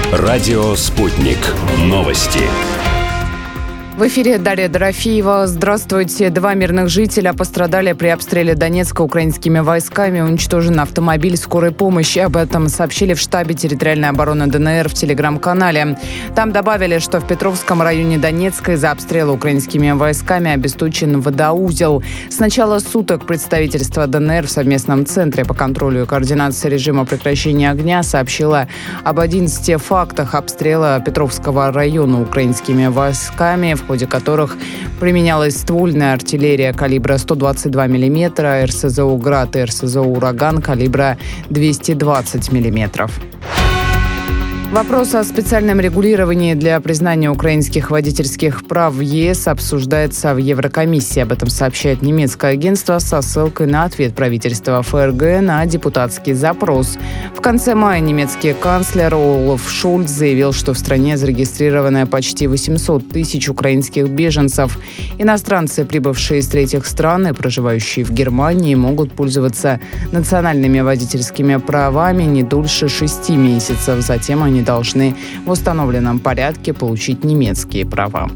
Радио «Спутник». Новости. В эфире Дарья Дорофеева. Здравствуйте. 2 мирных жителя пострадали при обстреле Донецка украинскими войсками. Уничтожен автомобиль скорой помощи. Об этом сообщили в штабе территориальной обороны ДНР в телеграм-канале. Там добавили, что в Петровском районе Донецка из-за обстрела украинскими войсками обесточен водоузел. С начала суток представительство ДНР в совместном центре по контролю и координации режима прекращения огня сообщило об 11 фактах обстрела Петровского района украинскими войсками, в ходе которых применялась ствольная артиллерия калибра 122 мм, РСЗО «Град» и РСЗО «Ураган» калибра 220 мм. Вопрос о специальном регулировании для признания украинских водительских прав в ЕС обсуждается в Еврокомиссии. Об этом сообщает немецкое агентство со ссылкой на ответ правительства ФРГ на депутатский запрос. В конце мая немецкий канцлер Олаф Шольц заявил, что в стране зарегистрировано почти 800 тысяч украинских беженцев. Иностранцы, прибывшие из третьих стран и проживающие в Германии, могут пользоваться национальными водительскими правами не дольше 6 месяцев. Затем они должны в установленном порядке получить немецкие права.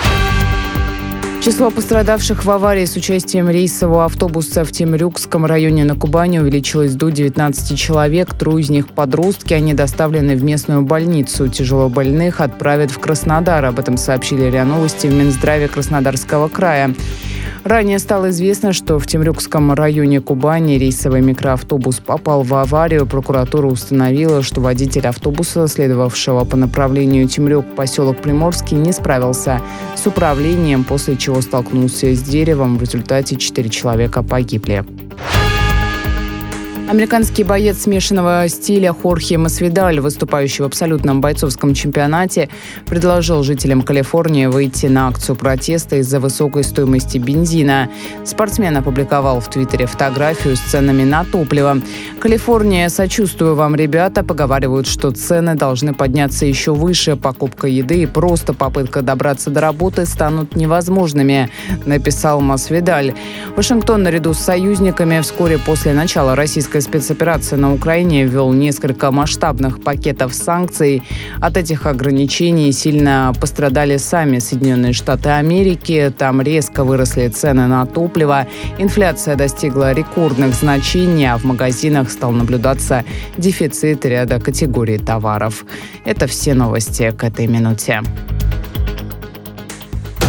Число пострадавших в аварии с участием рейсового автобуса в Темрюкском районе на Кубани увеличилось до 19 человек. 3 из них подростки. Они доставлены в местную больницу. Тяжелобольных отправят в Краснодар. Об этом сообщили РИА Новости в Минздраве Краснодарского края. Ранее стало известно, что в Темрюкском районе Кубани рейсовый микроавтобус попал в аварию. Прокуратура установила, что водитель автобуса, следовавшего по направлению Темрюк-поселок Приморский, не справился с управлением, после чего столкнулся с деревом. В результате 4 человека погибли. Американский боец смешанного стиля Хорхе Масвидаль, выступающий в абсолютном бойцовском чемпионате, предложил жителям Калифорнии выйти на акцию протеста из-за высокой стоимости бензина. Спортсмен опубликовал в Твиттере фотографию с ценами на топливо. «Калифорния, сочувствую вам, ребята. Поговаривают, что цены должны подняться еще выше. Покупка еды и просто попытка добраться до работы станут невозможными», написал Масвидаль. Вашингтон наряду с союзниками вскоре после начала российской спецоперация на Украине ввел несколько масштабных пакетов санкций. От этих ограничений сильно пострадали сами Соединенные Штаты Америки. Там резко выросли цены на топливо. Инфляция достигла рекордных значений, а в магазинах стал наблюдаться дефицит ряда категорий товаров. Это все новости к этой минуте.